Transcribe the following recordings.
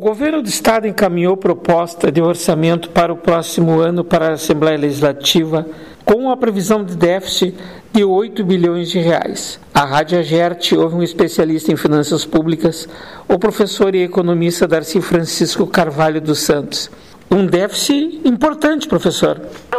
governo do Estado encaminhou proposta de orçamento para o próximo ano para a Assembleia Legislativa com a previsão de déficit de 8 bilhões de reais. A Rádio Agerte ouve um especialista em finanças públicas, o professor e economista Darcy Francisco Carvalho dos Santos. Um déficit importante, professor.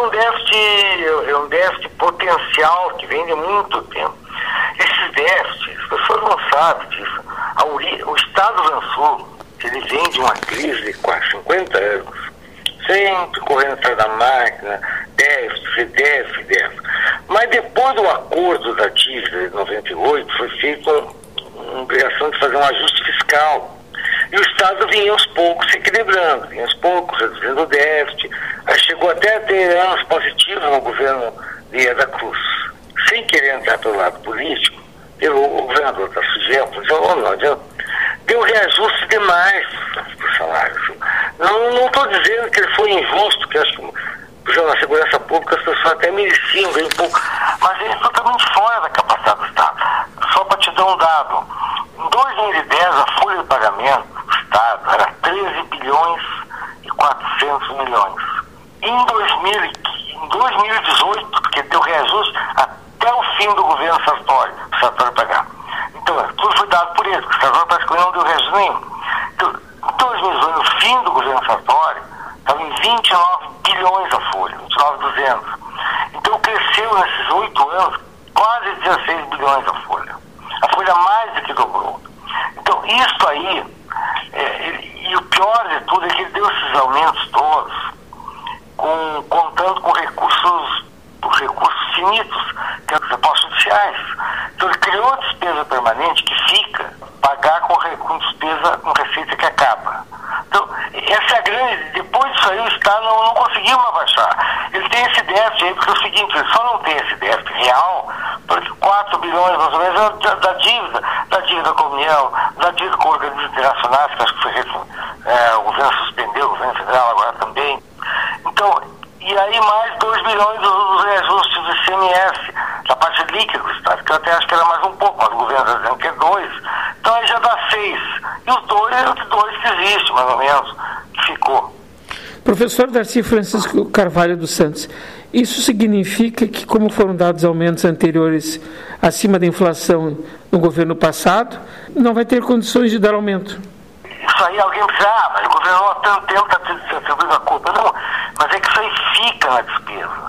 É um déficit potencial que vem de muito tempo. Esses déficits, as pessoas não sabem disso. O Estado lançou, ele vem de uma crise de quase 50 anos, sempre correndo atrás da máquina, déficit. Mas depois do acordo da dívida de 98, foi feita uma obrigação de fazer um ajuste fiscal. E o Estado vinha aos poucos se equilibrando, vinha aos poucos reduzindo o déficit. Aí chegou até a ter anos positivos no governo de Ieda Cruz. Sem querer entrar pelo lado político, o governador da Sugel deu reajuste demais para o salário. Não estou dizendo que ele foi injusto, que acho que na segurança pública as pessoas até mereciam bem pouco, mas ele é totalmente fora da capacidade do Estado. Só para te dar um dado, em 2010 a folha de pagamento do Estado era 13 bilhões e 400 milhões. Em 2018, porque deu reajuste até o fim do governo Sartori pagar. Então, tudo foi dado por ele, porque o Sartori parece que não deu reajuste nenhum. Então, em 2018, no fim do governo Sartori, estava em 29 bilhões a folha, 29.200. Então, cresceu nesses 8 anos quase 16 bilhões a folha. A folha mais do que dobrou. Então, isso aí, e o pior de tudo é que ele deu esses aumentos todos, contando com recursos finitos, que são os impostos judiciais. Então, ele criou despesa permanente que fica, pagar com despesa, com receita que acaba. Então, essa é a grande... Depois disso aí, o Estado não conseguiu mais baixar. Ele tem esse déficit aí, porque é o seguinte, ele só não tem esse déficit real, porque 4 bilhões, mais ou menos, da dívida com a União, da dívida com organismos internacionais, que acho que o governo suspendeu, o governo federal agora também. Então, e aí mais 2 bilhões dos reajustes do ICMS, da parte líquida do Estado, que eu até acho que era mais um pouco, mas o governo está dizendo que é 2. Então aí já dá 6. E os 2 é os 2 que existe, mais ou menos, que ficou. Professor Darcy Francisco Carvalho dos Santos, isso significa que, como foram dados aumentos anteriores acima da inflação no governo passado, não vai ter condições de dar aumento? Isso aí alguém diz, mas o governo há tanto tempo está atribuindo a culpa. Não, mas é que isso aí fica na despesa.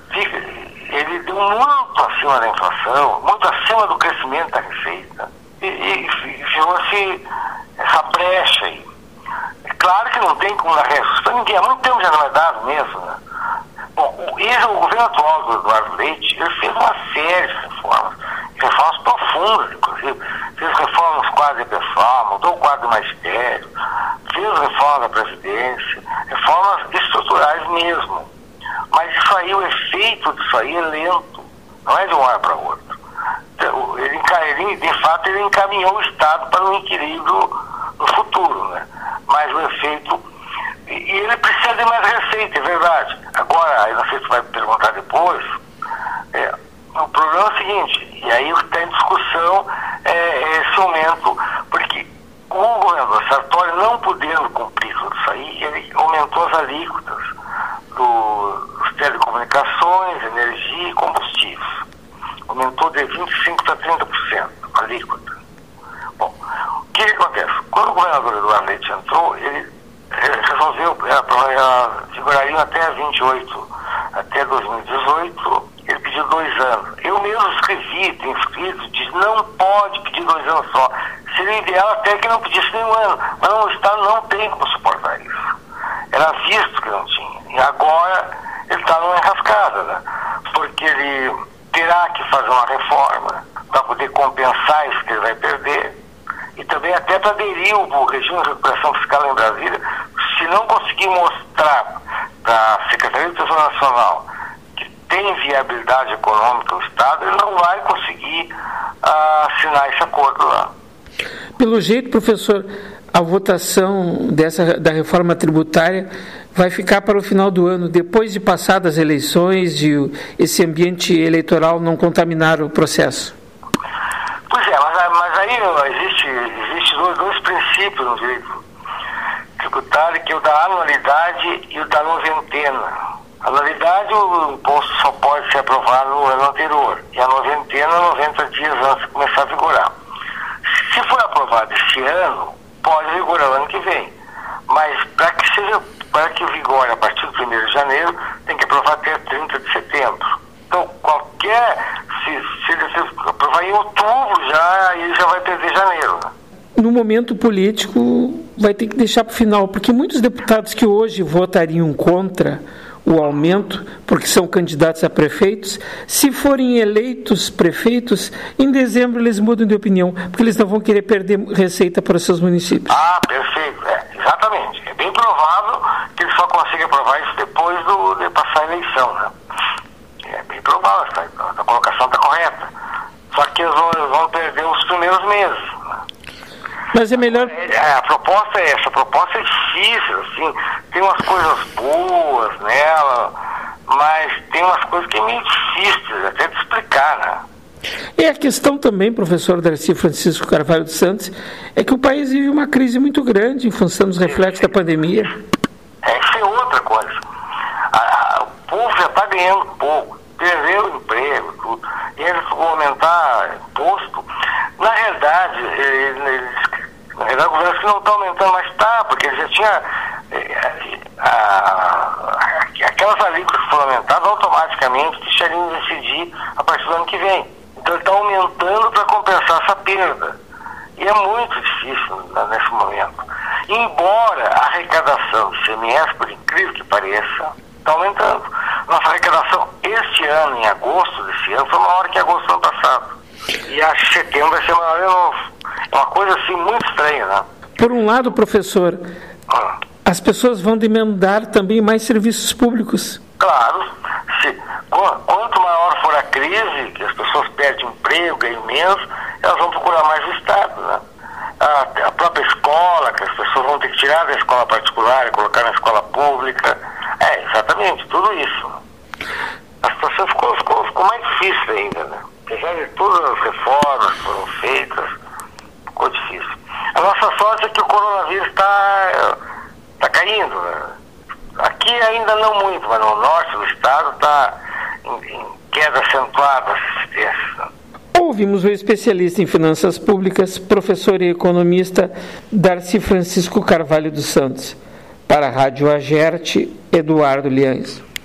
Ele deu muito acima da inflação, muito acima do crescimento da receita. E gerou-se essa brecha aí. É claro que não tem como dar reajuste para ninguém. Há muito tempo já não é dado mesmo, né? Bom, o governo atual do Eduardo Leite, ele fez uma série de reformas profundas, inclusive. Fez reformas no quadro de pessoal, mudou o quadro do magistério, fez reforma da Previdência, reformas estruturais mesmo. Mas isso aí, o efeito disso aí é lento, não é de uma hora para outra. De fato, ele encaminhou o Estado para um equilíbrio no futuro, né? Mas o efeito... E ele precisa de mais receita, é verdade. Agora, aí não sei se vai me perguntar depois, o problema é o seguinte, e aí o que está em discussão é esse aumento, porque o governador Sartori, não podendo cumprir tudo isso aí, ele aumentou as alíquotas dos telecomunicações, energia e combustíveis. Aumentou de 25% para 30% a alíquota. Bom, o que acontece? Quando o governador Eduardo Leite entrou, ele resolveu, figuraria até 2018, ele pediu 2 anos. Eu mesmo escrevi, tenho escrito, diz, não pode pedir 2 anos só. Seria ideal até que não pedisse nenhum ano. Mas o Estado não tem como suportar isso. Era visto que não tinha. E agora ele está numa enrascada, né? Porque ele terá que fazer uma reforma para poder compensar isso que ele vai perder. E também até para aderir ao regime de recuperação fiscal em Brasília, se não conseguir mostrar para a Secretaria do Tesouro Nacional que tem viabilidade econômica o Estado, ele não vai conseguir assinar esse acordo lá. Pelo jeito, professor, a votação da reforma tributária vai ficar para o final do ano, depois de passadas as eleições e esse ambiente eleitoral não contaminar o processo. Pois é, mas aí existe dois princípios no direito detalhe que é o da anualidade e o da noventena. A anualidade, o imposto só pode ser aprovado no ano anterior, e a noventena, 90 dias antes de começar a vigorar. Se for aprovado este ano, pode vigorar o ano que vem. Mas para que vigore a partir do 1º de janeiro, tem que aprovar até 30 de setembro. Então, se ele aprovar em outubro, ele já vai perder janeiro, né? No momento político, vai ter que deixar para o final, porque muitos deputados que hoje votariam contra o aumento, porque são candidatos a prefeitos, se forem eleitos prefeitos, em dezembro eles mudam de opinião, porque eles não vão querer perder receita para os seus municípios. Ah, perfeito, exatamente. É bem provável que eles só consigam aprovar isso depois de passar a eleição, né? É bem provável, a colocação está correta. Só que eles vão perder os primeiros meses, né? Mas é melhor... A proposta é essa, a proposta é difícil, assim, tem umas coisas boas nela, mas tem umas coisas que é meio difíceis até de explicar, né? E a questão também, professor Darcy Francisco Carvalho dos Santos, é que o país vive uma crise muito grande em função dos reflexos da pandemia. Isso é outra coisa. O povo já está ganhando pouco, perdeu o emprego, tudo, e eles vão aumentar imposto. Na realidade, o governo que não está aumentando, mas está, porque ele já tinha aquelas alíquotas que foram aumentadas, automaticamente deixariam de decidir a partir do ano que vem. Então ele está aumentando para compensar essa perda. E é muito difícil nesse momento. Embora a arrecadação do ICMS, por incrível que pareça, está aumentando. Nossa arrecadação este ano, em agosto desse ano, foi maior que agosto do ano passado. E acho que setembro vai ser maior de novo. É uma coisa assim muito estranha, né? Por um lado, professor, as pessoas vão demandar também mais serviços públicos. Claro. Quanto maior for a crise, que as pessoas perdem emprego, ganham menos, elas vão procurar mais o Estado, né? A própria escola, que as pessoas vão ter que tirar da escola particular e colocar na escola pública. Exatamente, tudo isso. A situação ficou mais difícil ainda, né? Apesar de todas as reformas que foram feitas, ficou difícil. A nossa sorte é que o coronavírus está caindo, né? Aqui ainda não muito, mas no norte do estado está em queda acentuada essa incidência. Ouvimos o especialista em finanças públicas, professor e economista Darcy Francisco Carvalho dos Santos. Para a Rádio Agerte, Eduardo Liães.